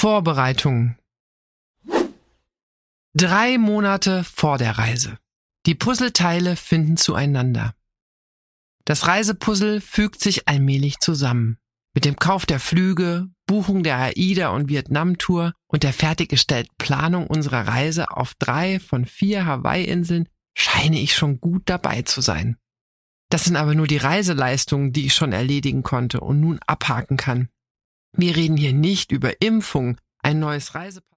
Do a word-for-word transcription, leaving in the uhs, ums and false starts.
Vorbereitungen. Drei Monate vor der Reise. Die Puzzleteile finden zueinander. Das Reisepuzzle fügt sich allmählich zusammen. Mit dem Kauf der Flüge, Buchung der AIDA- und Vietnam-Tour und der fertiggestellten Planung unserer Reise auf drei von vier Hawaii-Inseln scheine ich schon gut dabei zu sein. Das sind aber nur die Reiseleistungen, die ich schon erledigen konnte und nun abhaken kann. Wir reden hier nicht über Impfung, ein neues Reisepass.